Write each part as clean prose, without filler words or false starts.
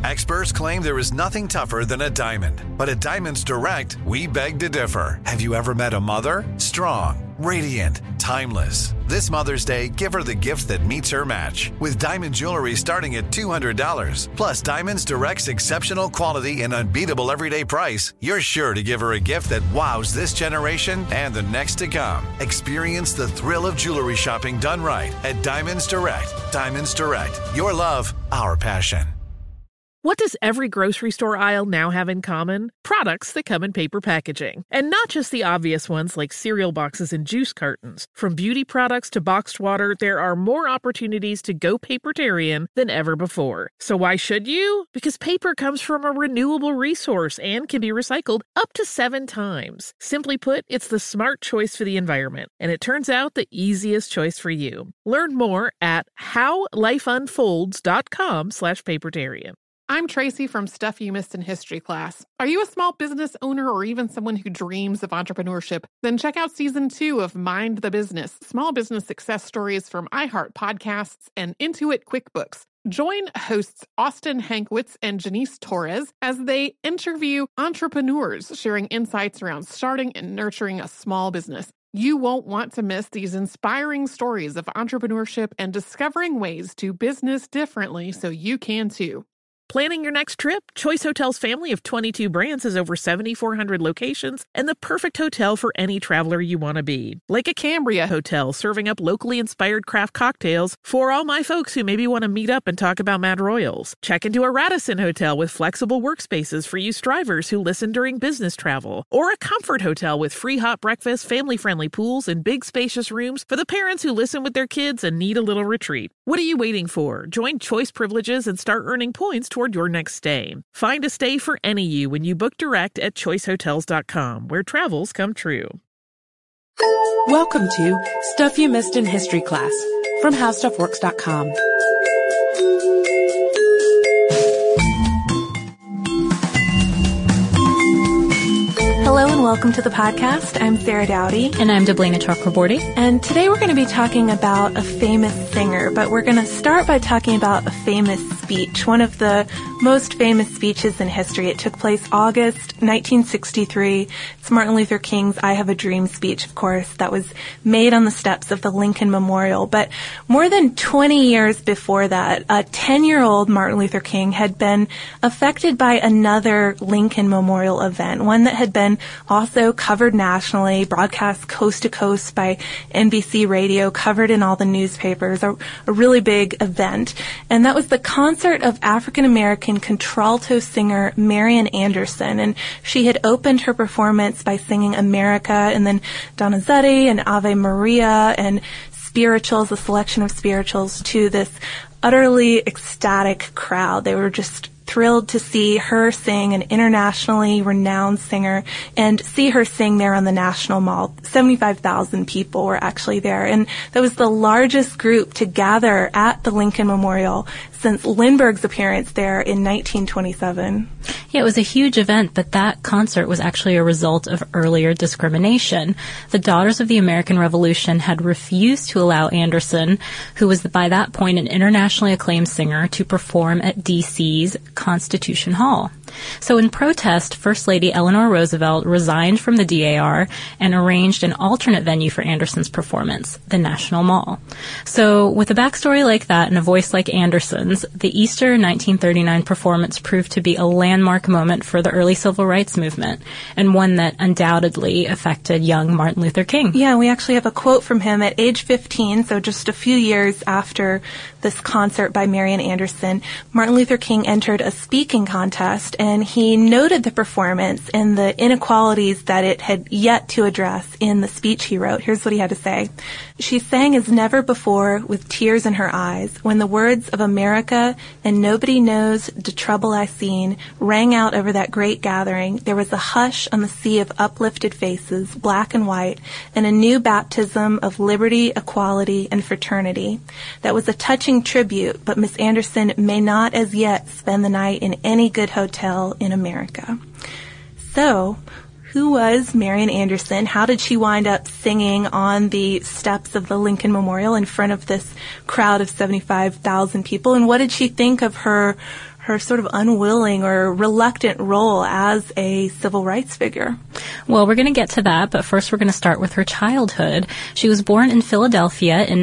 Experts claim there is nothing tougher than a diamond. But at Diamonds Direct, we beg to differ. Have you ever met a mother? Strong, radiant, timeless. This Mother's Day, give her the gift that meets her match. With diamond jewelry starting at $200. Plus Diamonds Direct's exceptional quality and unbeatable everyday price, you're sure to give her a gift that wows this generation and the next to come. Experience the thrill of jewelry shopping done right at Diamonds Direct. Diamonds Direct. Your love, our passion. What does every grocery store aisle now have in common? Products that come in paper packaging. And not just the obvious ones like cereal boxes and juice cartons. From beauty products to boxed water, there are more opportunities to go papertarian than ever before. So why should you? Because paper comes from a renewable resource and can be recycled up to 7 times. Simply put, it's the smart choice for the environment. And it turns out the easiest choice for you. Learn more at howlifeunfolds.com/papertarian. I'm Tracy from Stuff You Missed in History class. Are you a small business owner or even someone who dreams of entrepreneurship? Then check out Season 2 of Mind the Business, small business success stories from iHeart Podcasts and Intuit QuickBooks. Join hosts Austin Hankwitz and Janice Torres as they interview entrepreneurs sharing insights around starting and nurturing a small business. You won't want to miss these inspiring stories of entrepreneurship and discovering ways to business differently so you can too. Planning your next trip? Choice Hotels' family of 22 brands has over 7,400 locations and the perfect hotel for any traveler you want to be. Like a Cambria hotel serving up locally inspired craft cocktails for all my folks who maybe want to meet up and talk about Mad Royals. Check into a Radisson hotel with flexible workspaces for you strivers who listen during business travel. Or a Comfort hotel with free hot breakfast, family-friendly pools, and big spacious rooms for the parents who listen with their kids and need a little retreat. What are you waiting for? Join Choice Privileges and start earning points toward your next stay. Find a stay for any you when you book direct at choicehotels.com, where travels come true. Welcome to Stuff You Missed in History class from HowStuffWorks.com. Hello and welcome to the podcast. I'm Sarah Dowdy. And I'm Deblina Chakraborty. And today we're going to be talking about a famous singer, but we're going to start by talking about a famous speech, one of the most famous speeches in history. It took place August 1963. It's Martin Luther King's I Have a Dream speech, of course, that was made on the steps of the Lincoln Memorial. But more than 20 years before that, a 10-year-old Martin Luther King had been affected by another Lincoln Memorial event, one that had been also covered nationally, broadcast coast to coast by NBC Radio, covered in all the newspapers, a really big event. And that was the concert of African-American contralto singer Marian Anderson. And she had opened her performance by singing America and then Donizetti and Ave Maria and spirituals, a selection of spirituals, to this utterly ecstatic crowd. They were just thrilled to see her sing, an internationally renowned singer, and see her sing there on the National Mall. 75,000 people were actually there, and that was the largest group to gather at the Lincoln Memorial since Lindbergh's appearance there in 1927. Yeah, it was a huge event, but that concert was actually a result of earlier discrimination. The Daughters of the American Revolution had refused to allow Anderson, who was by that point an internationally acclaimed singer, to perform at D.C.'s Constitution Hall. So in protest, First Lady Eleanor Roosevelt resigned from the DAR and arranged an alternate venue for Anderson's performance, the National Mall. So with a backstory like that and a voice like Anderson's, the Easter 1939 performance proved to be a landmark moment for the early civil rights movement, and one that undoubtedly affected young Martin Luther King. Yeah, we actually have a quote from him at age 15, so just a few years after this concert by Marian Anderson. Martin Luther King entered a speaking contest, and he noted the performance and the inequalities that it had yet to address in the speech he wrote. Here's what he had to say. She sang as never before with tears in her eyes when the words of America and nobody knows the trouble I seen rang out over that great gathering. There was a hush on the sea of uplifted faces, black and white, and a new baptism of liberty, equality, and fraternity. That was a touching tribute, but Miss Anderson may not as yet spend the night in any good hotel in America. So, who was Marian Anderson? How did she wind up singing on the steps of the Lincoln Memorial in front of this crowd of 75,000 people? And what did she think of her her sort of unwilling or reluctant role as a civil rights figure. Well, we're going to get to that, but first we're going to start with her childhood. She was born in Philadelphia in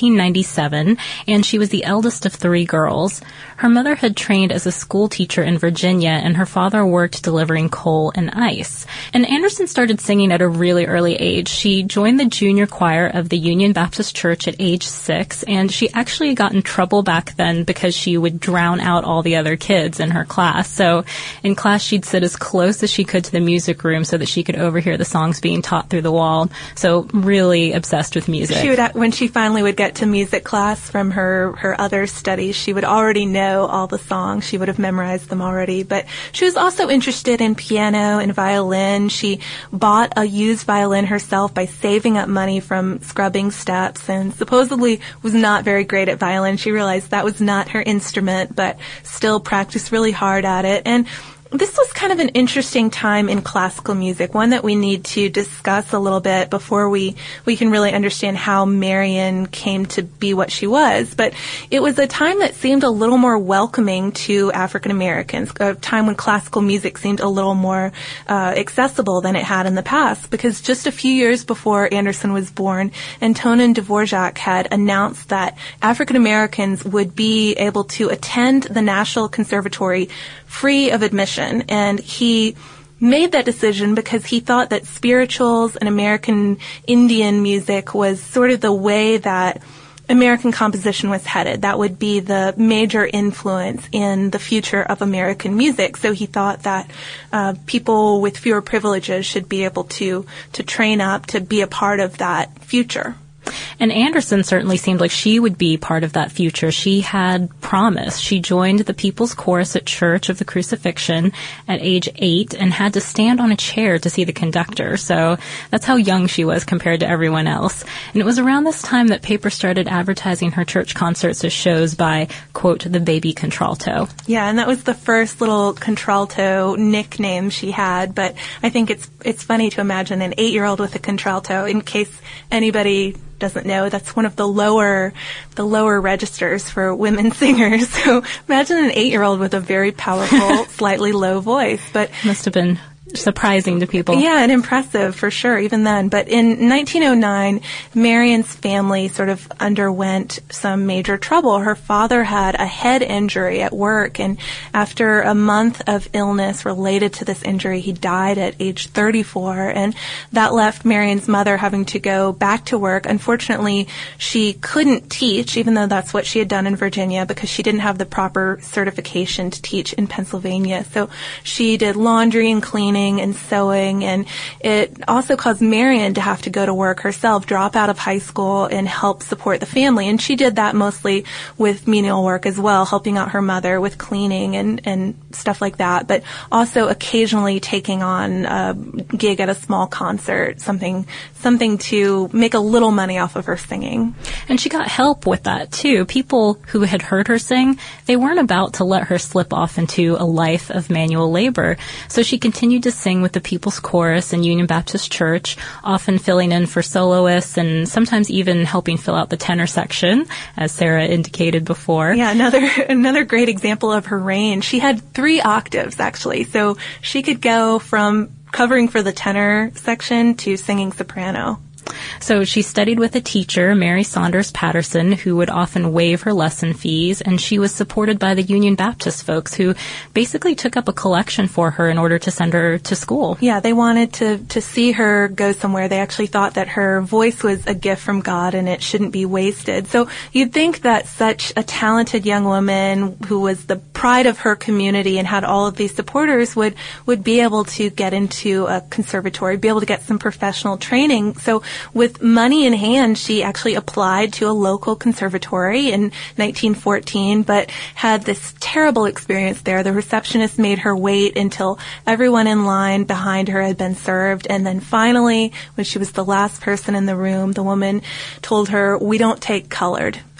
1897, and she was the eldest of 3 girls. Her mother had trained as a school teacher in Virginia, and her father worked delivering coal and ice. And Anderson started singing at a really early age. She joined the junior choir of the Union Baptist Church at age 6, and she actually got in trouble back then because she would drown out all the other kids in her class. So in class, she'd sit as close as she could to the music room so that she could overhear the songs being taught through the wall. So really obsessed with music. She would, when she finally would get to music class from her other studies, she would already know all the songs. She would have memorized them already. But she was also interested in piano and violin. She bought a used violin herself by saving up money from scrubbing steps, and supposedly was not very great at violin. She realized that was not her instrument, but still practiced really hard at it. And this was kind of an interesting time in classical music, one that we need to discuss a little bit before we can really understand how Marian came to be what she was. But it was a time that seemed a little more welcoming to African Americans, a time when classical music seemed a little more accessible than it had in the past, because just a few years before Anderson was born, Antonin Dvorak had announced that African Americans would be able to attend the National Conservatory free of admission, and he made that decision because he thought that spirituals and American Indian music was sort of the way that American composition was headed. That would be the major influence in the future of American music. So he thought that people with fewer privileges should be able to train up to be a part of that future. And Anderson certainly seemed like she would be part of that future. She had promise. She joined the People's Chorus at Church of the Crucifixion at age 8 and had to stand on a chair to see the conductor. So that's how young she was compared to everyone else. And it was around this time that papers started advertising her church concerts as shows by, quote, the baby contralto. Yeah, and that was the first little contralto nickname she had. But I think it's funny to imagine an 8-year-old with a contralto. In case anybody doesn't know, that's one of the lower registers for women singers. So imagine an 8-year-old with a very powerful, slightly low voice. But must have been surprising to people. Yeah, and impressive for sure, even then. But in 1909, Marian's family sort of underwent some major trouble. Her father had a head injury at work, and after a month of illness related to this injury, he died at age 34, and that left Marian's mother having to go back to work. Unfortunately, she couldn't teach, even though that's what she had done in Virginia, because she didn't have the proper certification to teach in Pennsylvania. So she did laundry and cleaning and sewing, and it also caused Marian to have to go to work herself, drop out of high school, and help support the family. And she did that mostly with menial work as well, helping out her mother with cleaning and stuff like that, but also occasionally taking on a gig at a small concert, something to make a little money off of her singing. And she got help with that, too. People who had heard her sing, they weren't about to let her slip off into a life of manual labor. So she continued to sing with the People's Chorus and Union Baptist Church, often filling in for soloists and sometimes even helping fill out the tenor section, as Sarah indicated before. Yeah, another great example of her range. She had 3 octaves, actually, so she could go from covering for the tenor section to singing soprano. So she studied with a teacher, Mary Saunders Patterson, who would often waive her lesson fees, and she was supported by the Union Baptist folks who basically took up a collection for her in order to send her to school. Yeah, they wanted to see her go somewhere. They actually thought that her voice was a gift from God and it shouldn't be wasted. So you'd think that such a talented young woman who was the pride of her community and had all of these supporters would be able to get into a conservatory, be able to get some professional training. So with money in hand, she actually applied to a local conservatory in 1914, but had this terrible experience there. The receptionist made her wait until everyone in line behind her had been served, and then finally, when she was the last person in the room, the woman told her, "We don't take colored."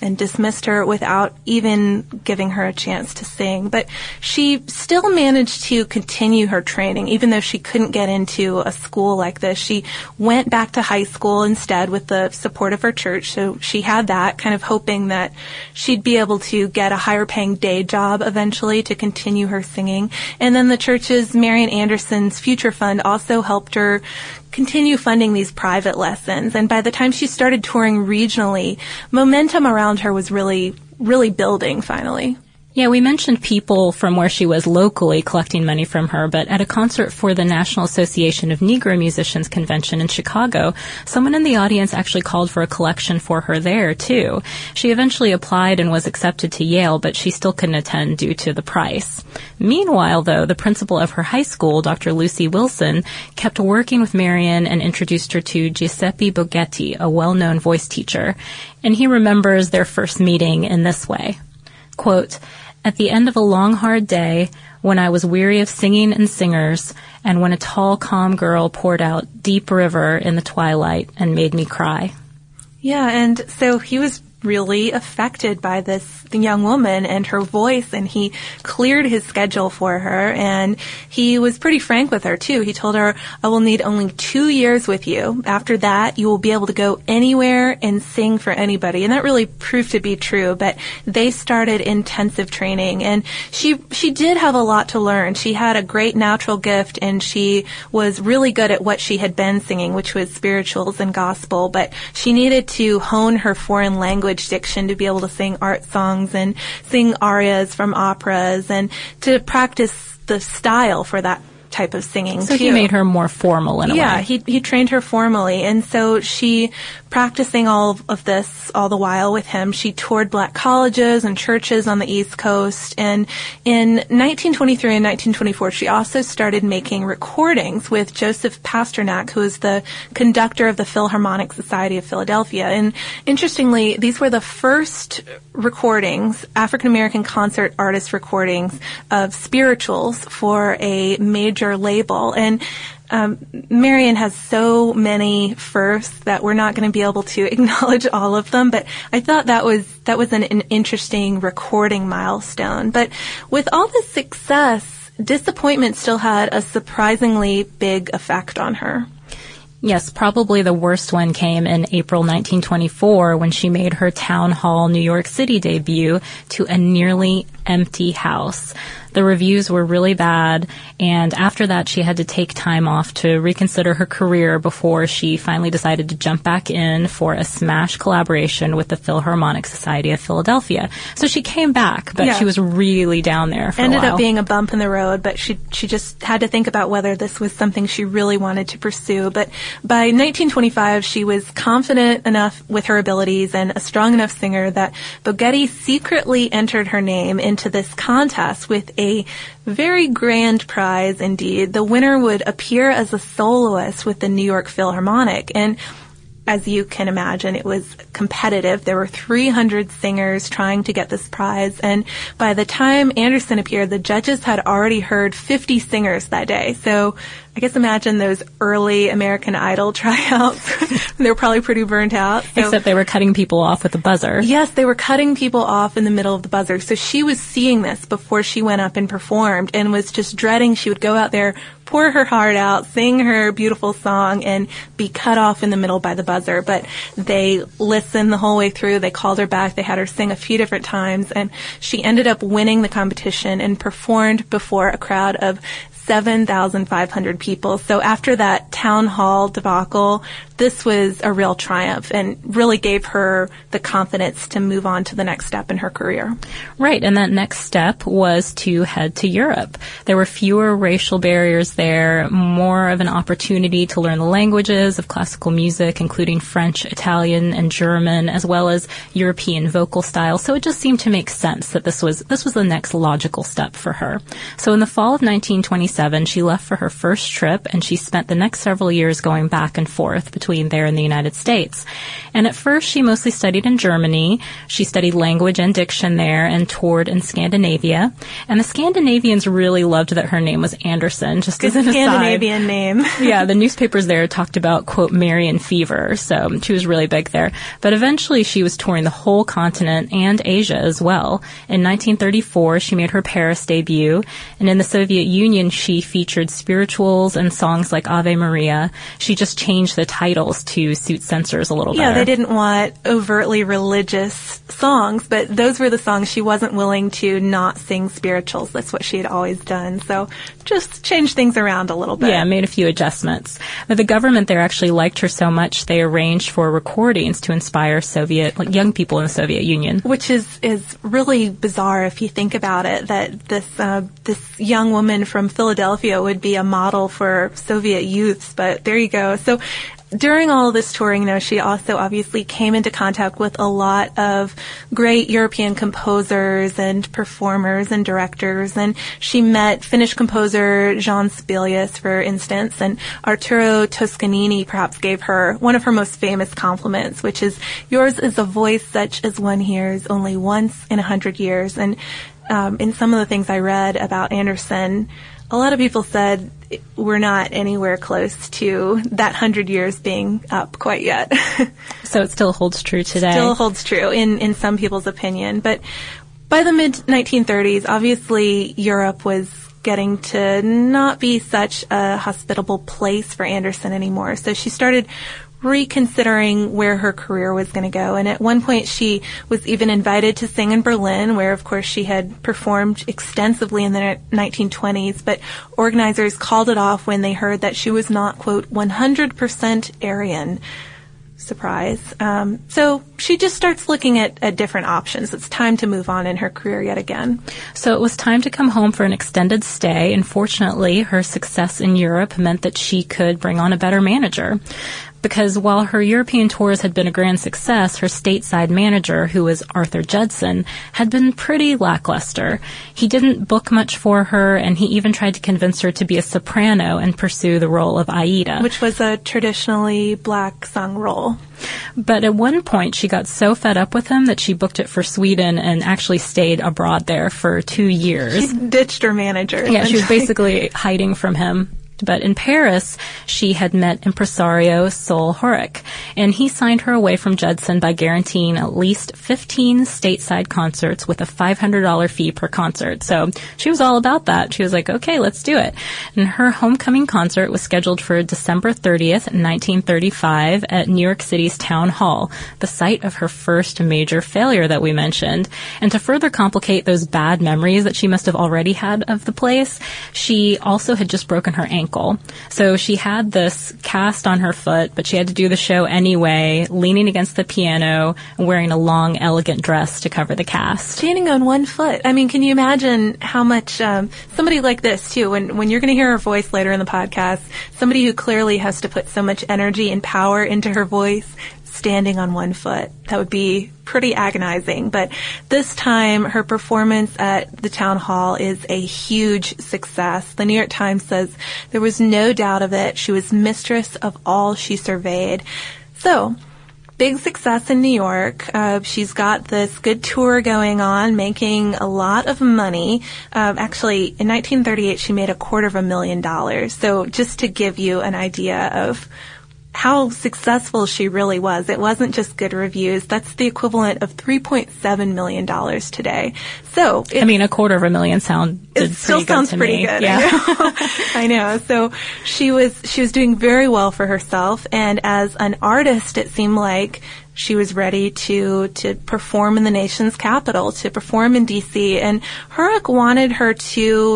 and dismissed her without even giving her a chance to sing. But she still managed to continue her training, even though she couldn't get into a school like this. She went back to high school instead with the support of her church, so she had that, kind of hoping that she'd be able to get a higher paying day job eventually to continue her singing. And then the church's Marian Anderson's Future Fund also helped her continue funding these private lessons. And by the time she started touring regionally, momentum around her was really, really building finally. Yeah, we mentioned people from where she was locally collecting money from her, but at a concert for the National Association of Negro Musicians convention in Chicago, someone in the audience actually called for a collection for her there, too. She eventually applied and was accepted to Yale, but she still couldn't attend due to the price. Meanwhile, though, the principal of her high school, Dr. Lucy Wilson, kept working with Marian and introduced her to Giuseppe Boghetti, a well-known voice teacher. And he remembers their first meeting in this way. Quote, "At the end of a long, hard day, when I was weary of singing and singers, and when a tall, calm girl poured out Deep River in the twilight and made me cry." Yeah, and so he was really affected by this young woman and her voice, and he cleared his schedule for her, and he was pretty frank with her too. He told her, "I will need only 2 years with you. After that, you will be able to go anywhere and sing for anybody." And that really proved to be true, but they started intensive training, and she did have a lot to learn. She had a great natural gift, and she was really good at what she had been singing, which was spirituals and gospel, but she needed to hone her foreign language diction to be able to sing art songs and sing arias from operas and to practice the style for that type of singing. So too. he made her more formal in a way. Yeah, he trained her formally, and so she, practicing all of this all the while with him, she toured black colleges and churches on the East Coast, and in 1923 and 1924 she also started making recordings with Joseph Pasternak, who is the conductor of the Philharmonic Society of Philadelphia. And interestingly, these were the first recordings, African American concert artist recordings of spirituals for a major label. And Marian has so many firsts that we're not going to be able to acknowledge all of them, but I thought that was an interesting recording milestone. But with all this success, disappointment still had a surprisingly big effect on her. Yes, probably the worst one came in April 1924 when she made her Town Hall New York City debut to a nearly empty house. The reviews were really bad, and after that she had to take time off to reconsider her career before she finally decided to jump back in for a smash collaboration with the Philharmonic Society of Philadelphia. So she came back, but she was really down there for a while. Ended up being a bump in the road, but she just had to think about whether this was something she really wanted to pursue. But by 1925, she was confident enough with her abilities and a strong enough singer that Boghetti secretly entered her name into this contest with a very grand prize indeed. The winner would appear as a soloist with the New York Philharmonic, and as you can imagine, it was competitive. There were 300 singers trying to get this prize, and by the time Anderson appeared, the judges had already heard 50 singers that day. So I guess imagine those early American Idol tryouts. They were probably pretty burnt out. So, except they were cutting people off with a buzzer. Yes, they were cutting people off in the middle of the buzzer. So she was seeing this before she went up and performed and was just dreading she would go out there, pour her heart out, sing her beautiful song, and be cut off in the middle by the buzzer. But they listened the whole way through. They called her back. They had her sing a few different times, and she ended up winning the competition and performed before a crowd of 7,500 people. So after that town hall debacle, this was a real triumph and really gave her the confidence to move on to the next step in her career. Right, and that next step was to head to Europe. There were fewer racial barriers there, more of an opportunity to learn the languages of classical music, including French, Italian, and German, as well as European vocal styles. So it just seemed to make sense that this was the next logical step for her. So in the fall of 1927, she left for her first trip, and she spent the next several years going back and forth between there and the United States. And at first, she mostly studied in Germany. She studied language and diction there and toured in Scandinavia. And the Scandinavians really loved that her name was Anderson, just as an aside. Scandinavian name. Yeah, the newspapers there talked about, quote, Marian fever. So she was really big there. But eventually, she was touring the whole continent and Asia as well. In 1934, she made her Paris debut. And in the Soviet Union, she featured spirituals and songs like Ave Maria. She just changed the titles to suit censors a little better. Yeah, they didn't want overtly religious songs, but those were the songs she wasn't willing to not sing spirituals. That's what she had always done. So just changed things around a little bit. Yeah, made a few adjustments. But the government there actually liked her so much they arranged for recordings to inspire young people in the Soviet Union. Which is really bizarre if you think about it, that this young woman from Philadelphia would be a model for Soviet youths. But there you go. So during all of this touring, though, she also obviously came into contact with a lot of great European composers and performers and directors. And she met Finnish composer Jean Sibelius, for instance, and Arturo Toscanini perhaps gave her one of her most famous compliments, which is, "Yours is a voice such as one hears only once in 100 years." And in some of the things I read about Anderson, a lot of people said we're not anywhere close to that 100 years being up quite yet. So it still holds true today. Still holds true in some people's opinion. But by the mid-1930s, obviously Europe was getting to not be such a hospitable place for Anderson anymore. So she started reconsidering where her career was going to go. And at one point, she was even invited to sing in Berlin, where, of course, she had performed extensively in the 1920s. But organizers called it off when they heard that she was not, quote, 100% Aryan. Surprise. So she just starts looking at different options. It's time to move on in her career yet again. So it was time to come home for an extended stay. And fortunately, her success in Europe meant that she could bring on a better manager. Because while her European tours had been a grand success, her stateside manager, who was Arthur Judson, had been pretty lackluster. He didn't book much for her, and he even tried to convince her to be a soprano and pursue the role of Aida, which was a traditionally black sung role. But at one point, she got so fed up with him that she booked it for Sweden and actually stayed abroad there for 2 years. She ditched her manager. Yeah, she was basically hiding from him. But in Paris, she had met impresario Sol Horak, and he signed her away from Judson by guaranteeing at least 15 stateside concerts with a $500 fee per concert. So she was all about that. She was like, okay, let's do it. And her homecoming concert was scheduled for December 30th, 1935 at New York City's Town Hall, the site of her first major failure that we mentioned. And to further complicate those bad memories that she must have already had of the place, she also had just broken her ankle. So she had this cast on her foot, but she had to do the show anyway, leaning against the piano and wearing a long, elegant dress to cover the cast. Standing on one foot. I mean, can you imagine how much somebody like this, too, when you're going to hear her voice later in the podcast, somebody who clearly has to put so much energy and power into her voice, standing on one foot. That would be pretty agonizing. But this time, her performance at the Town Hall is a huge success. The New York Times says there was no doubt of it. She was mistress of all she surveyed. So, big success in New York. She's got this good tour going on, making a lot of money. Actually, in 1938, she made $250,000. So just to give you an idea of how successful she really was. It wasn't just good reviews. That's the equivalent of $3.7 million today. So $250,000 sounds pretty good. Yeah. I know. So she was doing very well for herself, and as an artist, it seemed like she was ready to perform in the nation's capital, to perform in D.C., and Horak wanted her to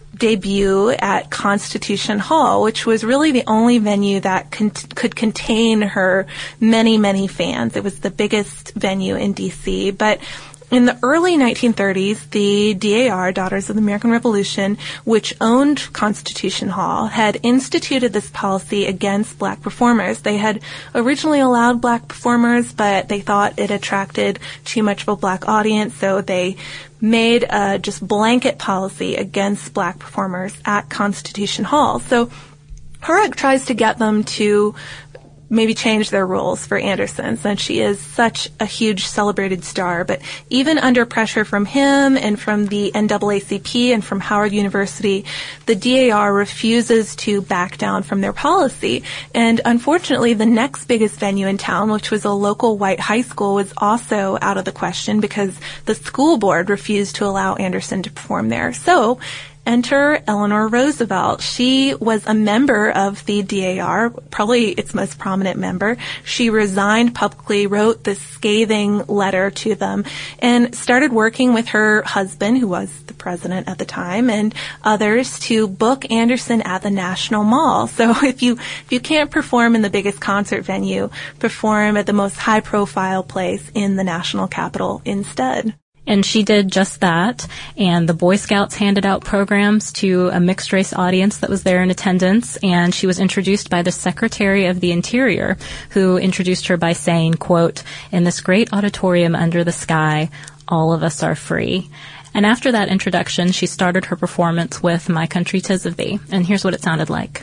debut at Constitution Hall, which was really the only venue that could contain her many, many fans. It was the biggest venue in D.C., but in the early 1930s, the DAR, Daughters of the American Revolution, which owned Constitution Hall, had instituted this policy against black performers. They had originally allowed black performers, but they thought it attracted too much of a black audience, so they made a just blanket policy against black performers at Constitution Hall. So Horak tries to get them to maybe change their rules for Anderson, since she is such a huge celebrated star. But even under pressure from him and from the NAACP and from Howard University, the DAR refuses to back down from their policy. And unfortunately, the next biggest venue in town, which was a local white high school, was also out of the question because the school board refused to allow Anderson to perform there. So enter Eleanor Roosevelt. She was a member of the DAR, probably its most prominent member. She resigned publicly, wrote this scathing letter to them, and started working with her husband, who was the president at the time, and others to book Anderson at the National Mall. So if you can't perform in the biggest concert venue, perform at the most high-profile place in the national capital instead. And she did just that, and the Boy Scouts handed out programs to a mixed-race audience that was there in attendance, and she was introduced by the Secretary of the Interior, who introduced her by saying, quote, "In this great auditorium under the sky, all of us are free." And after that introduction, she started her performance with My Country 'Tis of Thee, and here's what it sounded like.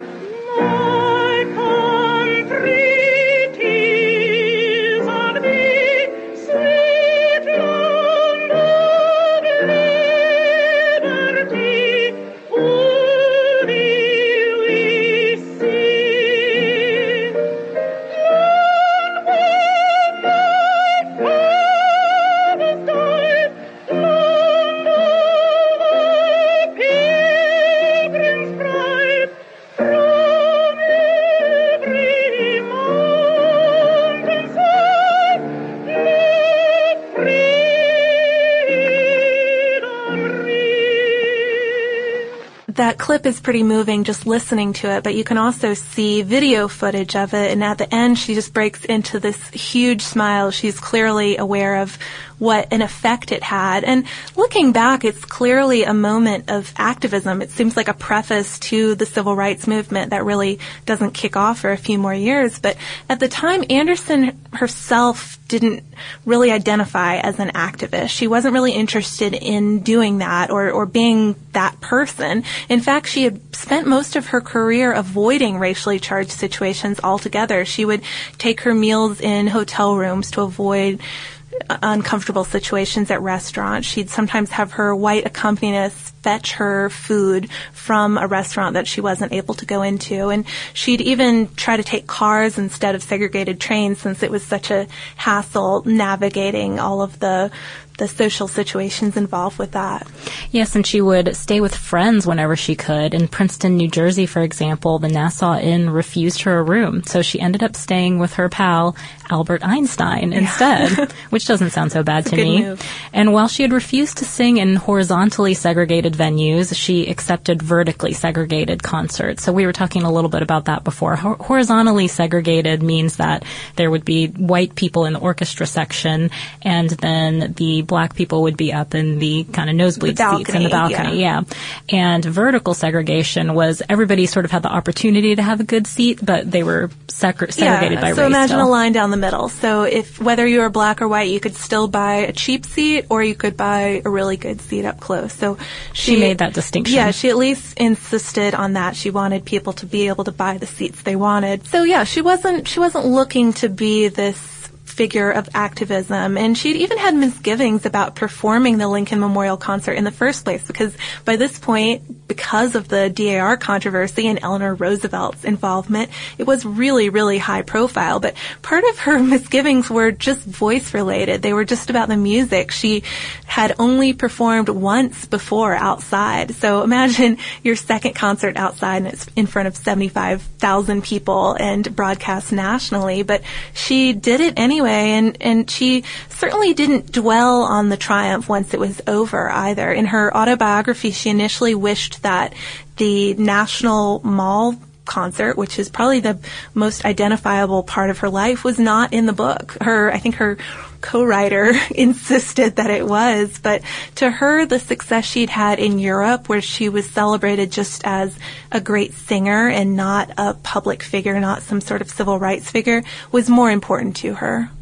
That clip is pretty moving just listening to it, but you can also see video footage of it, and at the end she just breaks into this huge smile. She's clearly aware of what an effect it had. And looking back, it's clearly a moment of activism. It seems like a preface to the civil rights movement that really doesn't kick off for a few more years. But at the time, Anderson herself didn't really identify as an activist. She wasn't really interested in doing that or being that person. In fact, she had spent most of her career avoiding racially charged situations altogether. She would take her meals in hotel rooms to avoid uncomfortable situations at restaurants. She'd sometimes have her white accompanists fetch her food from a restaurant that she wasn't able to go into. And she'd even try to take cars instead of segregated trains, since it was such a hassle navigating all of the social situations involved with that. Yes, and she would stay with friends whenever she could. In Princeton, New Jersey, for example, the Nassau Inn refused her a room, so she ended up staying with her pal, Albert Einstein, instead, which doesn't sound so bad to me. Move. And while she had refused to sing in horizontally segregated venues, she accepted vertically segregated concerts. So we were talking a little bit about that before. Horizontally segregated means that there would be white people in the orchestra section, and then the black people would be up in the kind of nosebleed seats in the balcony. Yeah. And vertical segregation was everybody sort of had the opportunity to have a good seat, but they were segregated by race. So imagine still. A line down the middle. So whether you were black or white, you could still buy a cheap seat or you could buy a really good seat up close. So she made that distinction. Yeah, she at least insisted on that. She wanted people to be able to buy the seats they wanted. So yeah, she wasn't looking to be this figure of activism, and she'd even had misgivings about performing the Lincoln Memorial Concert in the first place, because by this point, because of the DAR controversy and Eleanor Roosevelt's involvement, it was really, really high profile. But part of her misgivings were just voice related. They were just about the music. She had only performed once before outside. So imagine your second concert outside and it's in front of 75,000 people and broadcast nationally. But she did it anyway, and she certainly didn't dwell on the triumph once it was over either. In her autobiography, she initially wished that the National Mall concert, which is probably the most identifiable part of her life, was not in the book. I think her co-writer insisted that it was, but to her, the success she'd had in Europe, where she was celebrated just as a great singer and not a public figure, not some sort of civil rights figure, was more important to her.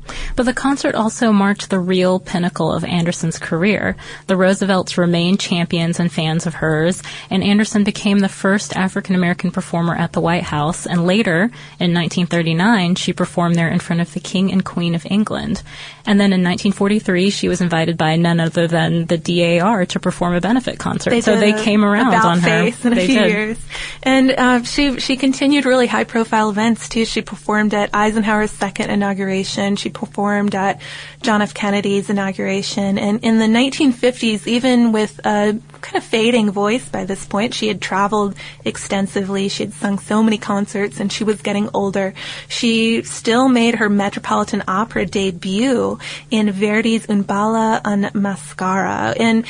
But the concert also marked the real pinnacle of Anderson's career. The Roosevelts remained champions and fans of hers, and Anderson became the first African-American performer at the White House, and later, in 1939, she performed there in front of the King and Queen of England. And then in 1943, she was invited by none other than the DAR to perform a benefit concert. So they came around on her. In a few years. And she continued really high-profile events, too. She performed at Eisenhower's second inauguration. She performed at John F. Kennedy's inauguration. And in the 1950s, even with a kind of fading voice by this point, she had traveled extensively. She had sung so many concerts, and she was getting older. She still made her Metropolitan Opera debut in Verdi's Un Balla un Mascara. And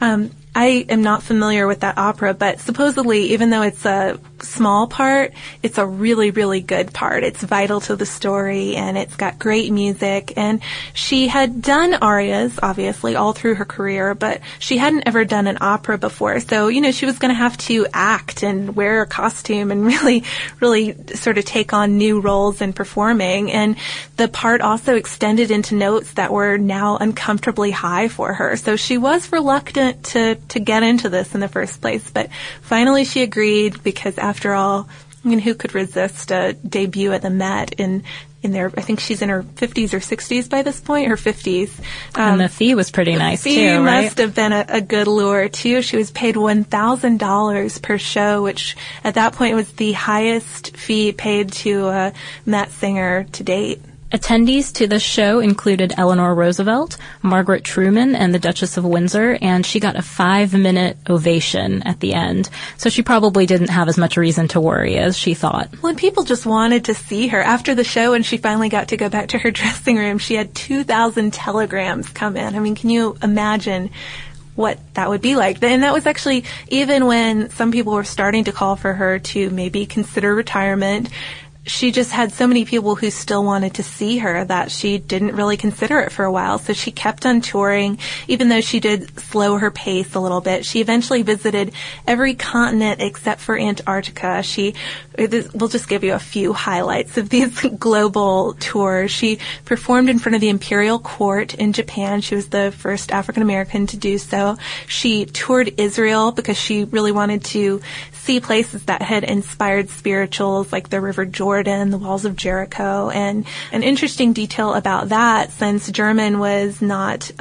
I am not familiar with that opera, but supposedly, even though it's a small part, it's a really, really good part. It's vital to the story, and it's got great music. And she had done arias, obviously, all through her career, but she hadn't ever done an opera before. So, she was going to have to act and wear a costume and really, really sort of take on new roles in performing. And the part also extended into notes that were now uncomfortably high for her. So she was reluctant to get into this in the first place, but finally she agreed because after all, who could resist a debut at the Met in their, I think she's in her 50s or 60s by this point, her 50s. And the fee was pretty nice too, right? The fee must have been a good lure too. She was paid $1,000 per show, which at that point was the highest fee paid to a Met singer to date. Attendees to the show included Eleanor Roosevelt, Margaret Truman, and the Duchess of Windsor, and she got a 5-minute ovation at the end. So she probably didn't have as much reason to worry as she thought. Well, and people just wanted to see her. After the show, when she finally got to go back to her dressing room, she had 2,000 telegrams come in. I mean, can you imagine what that would be like? And that was actually even when some people were starting to call for her to maybe consider retirement. She just had so many people who still wanted to see her that she didn't really consider it for a while. So she kept on touring, even though she did slow her pace a little bit. She eventually visited every continent except for Antarctica. We'll just give you a few highlights of these global tours. She performed in front of the Imperial Court in Japan. She was the first African American to do so. She toured Israel because she really wanted to see places that had inspired spirituals like the River Jordan, the Walls of Jericho. And an interesting detail about that, since German was not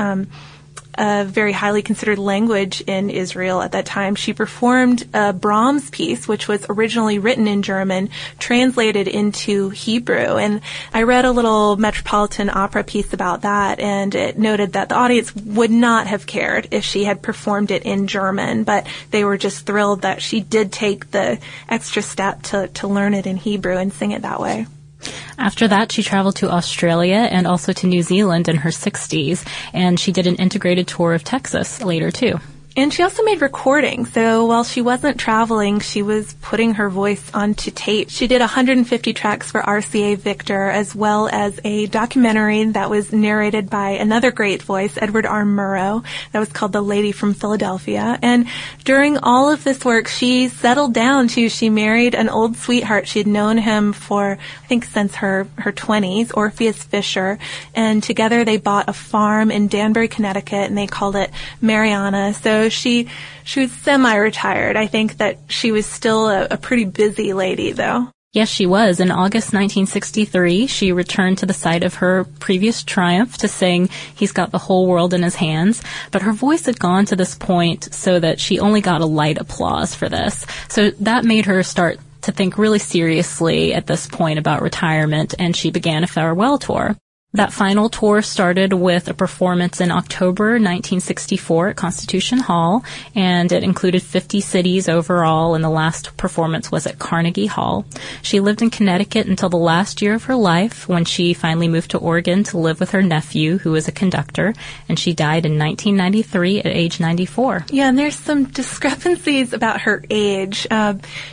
a very highly considered language in Israel at that time, she performed a Brahms piece, which was originally written in German, translated into Hebrew. And I read a little Metropolitan Opera piece about that, and it noted that the audience would not have cared if she had performed it in German, but they were just thrilled that she did take the extra step to learn it in Hebrew and sing it that way. After that, she traveled to Australia and also to New Zealand in her 60s, and she did an integrated tour of Texas later, too. And she also made recordings. So while she wasn't traveling, she was putting her voice onto tape. She did 150 tracks for RCA Victor, as well as a documentary that was narrated by another great voice, Edward R. Murrow, that was called The Lady from Philadelphia. And during all of this work, she settled down too. She married an old sweetheart. She'd known him for, I think, since her 20s, Orpheus Fisher. And together they bought a farm in Danbury, Connecticut, and they called it Mariana. So she was semi-retired. I think that she was still a pretty busy lady, though. Yes, she was. In August 1963, she returned to the site of her previous triumph to sing He's Got the Whole World in His Hands, but her voice had gone to this point so that she only got a light applause for this. So that made her start to think really seriously at this point about retirement, and she began a farewell tour. That final tour started with a performance in October 1964 at Constitution Hall, and it included 50 cities overall, and the last performance was at Carnegie Hall. She lived in Connecticut until the last year of her life, when she finally moved to Oregon to live with her nephew, who was a conductor, and she died in 1993 at age 94. Yeah, and there's some discrepancies about her age. I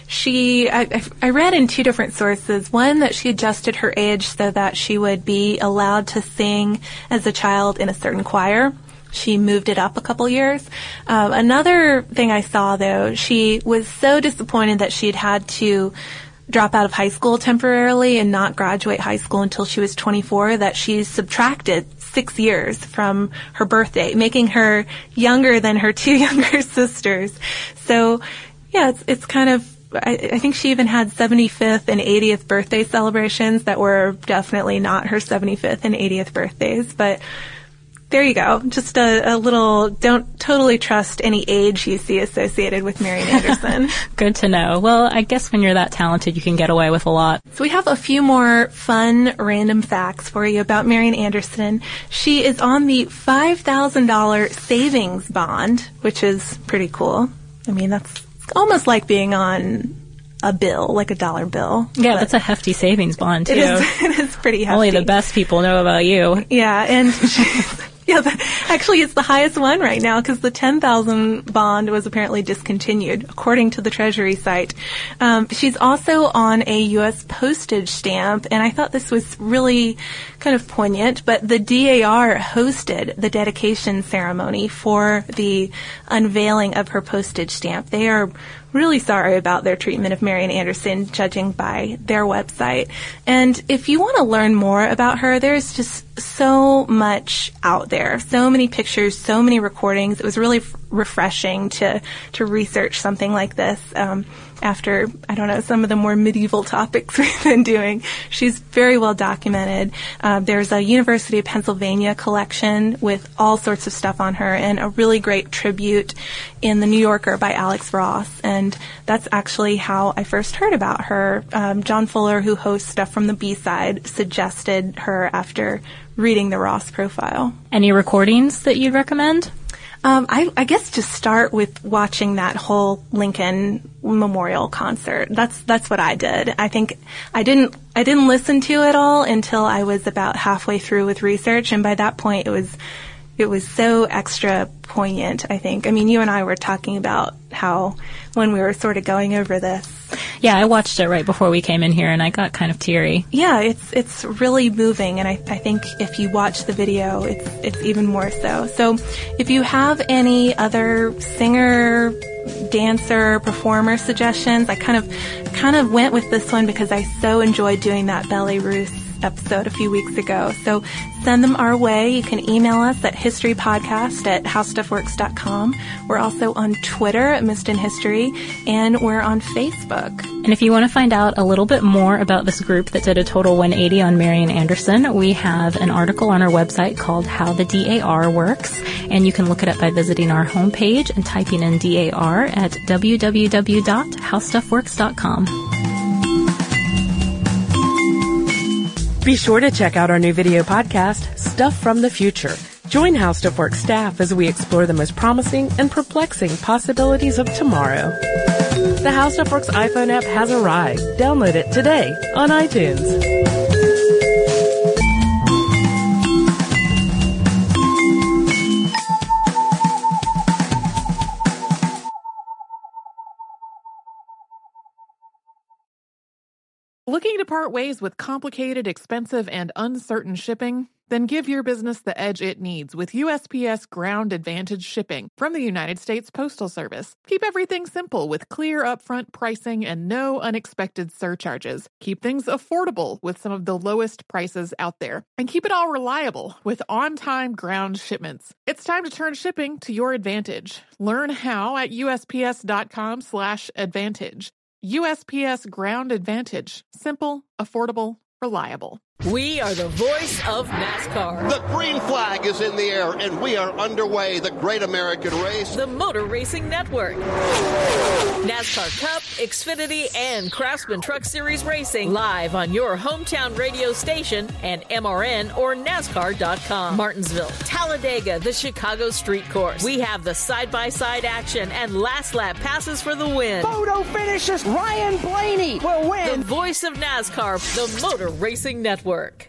read in two different sources. One, that she adjusted her age so that she would be allowed to sing as a child in a certain choir. She moved it up a couple years. Another thing I saw, though, she was so disappointed that she'd had to drop out of high school temporarily and not graduate high school until she was 24, that she subtracted 6 years from her birth date, making her younger than her 2 younger sisters. So, yeah, it's kind of, I think she even had 75th and 80th birthday celebrations that were definitely not her 75th and 80th birthdays, but there you go. Just a little, don't totally trust any age you see associated with Marian Anderson. Good to know. Well, I guess when you're that talented, you can get away with a lot. So we have a few more fun random facts for you about Marian Anderson. She is on the $5,000 savings bond, which is pretty cool. I mean, that's almost like being on a bill, like a dollar bill. Yeah, that's a hefty savings bond, too. It is pretty hefty. Only the best people know about you. Yeah, and actually it's the highest one right now because the 10,000 bond was apparently discontinued, according to the Treasury site. She's also on a U.S. postage stamp, and I thought this was really kind of poignant, but the DAR hosted the dedication ceremony for the unveiling of her postage stamp. They are really sorry about their treatment of Marian Anderson, judging by their website. And if you want to learn more about her, there's just so much out there, so many pictures, so many recordings. It was really refreshing to research something like this after, I don't know, some of the more medieval topics we've been doing. She's very well documented. There's a University of Pennsylvania collection with all sorts of stuff on her, and a really great tribute in The New Yorker by Alex Ross. And that's actually how I first heard about her. John Fuller, who hosts Stuff from the B-Side, suggested her after reading the Ross profile. Any recordings that you'd recommend? I guess just start with watching that whole Lincoln Memorial concert. That's what I did. I think I didn't listen to it all until I was about halfway through with research, and by that point it was so extra poignant, I think. I mean, you and I were talking about how when we were sort of going over this. Yeah, I watched it right before we came in here, and I got kind of teary. Yeah, it's really moving, and I think if you watch the video, it's even more so. So if you have any other singer, dancer, performer suggestions, I kind of went with this one because I so enjoyed doing that Belle Ruth episode a few weeks ago. So send them our way. You can email us at historypodcast@howstuffworks.com. We're also on Twitter at Missed in History, and we're on Facebook. And if you want to find out a little bit more about this group that did a total 180 on Marian Anderson, we have an article on our website called How the DAR Works, and you can look it up by visiting our homepage and typing in DAR at www.howstuffworks.com. Be sure to check out our new video podcast, Stuff from the Future. Join How Stuff Works staff as we explore the most promising and perplexing possibilities of tomorrow. The How Stuff Works iPhone app has arrived. Download it today on iTunes. Looking to part ways with complicated, expensive, and uncertain shipping? Then give your business the edge it needs with USPS Ground Advantage shipping from the United States Postal Service. Keep everything simple with clear upfront pricing and no unexpected surcharges. Keep things affordable with some of the lowest prices out there. And keep it all reliable with on-time ground shipments. It's time to turn shipping to your advantage. Learn how at USPS.com/advantage. USPS Ground Advantage. Simple, affordable, reliable. We are the voice of NASCAR. The green flag is in the air, and we are underway. The Great American Race. The Motor Racing Network. NASCAR Cup, Xfinity, and Craftsman Truck Series Racing live on your hometown radio station and MRN or NASCAR.com. Martinsville, Talladega, the Chicago Street Course. We have the side-by-side action and last lap passes for the win. Photo finishes. Ryan Blaney will win. The voice of NASCAR, the Motor Racing Network.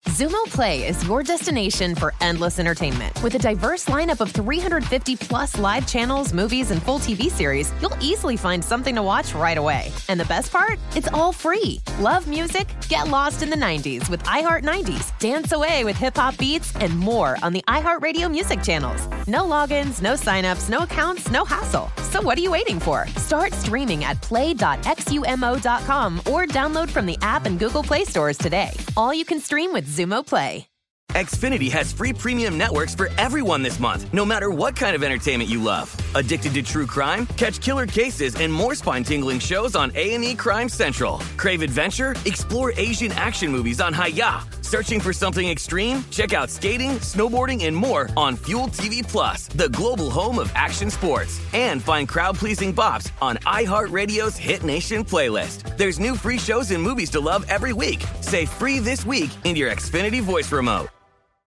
Xumo Play is your destination for endless entertainment. With a diverse lineup of 350-plus live channels, movies, and full TV series, you'll easily find something to watch right away. And the best part? It's all free. Love music? Get lost in the 90s with iHeart 90s, dance away with hip-hop beats, and more on the iHeartRadio music channels. No logins, no signups, no accounts, no hassle. So what are you waiting for? Start streaming at play.xumo.com or download from the app and Google Play stores today. All you can stream with Xumo Play. Xfinity has free premium networks for everyone this month, no matter what kind of entertainment you love. Addicted to true crime? Catch killer cases and more spine-tingling shows on A&E Crime Central. Crave adventure? Explore Asian action movies on Hi-Ya. Searching for something extreme? Check out skating, snowboarding, and more on Fuel TV Plus, the global home of action sports. And find crowd-pleasing bops on iHeartRadio's Hit Nation playlist. There's new free shows and movies to love every week. Say free this week in your Xfinity voice remote.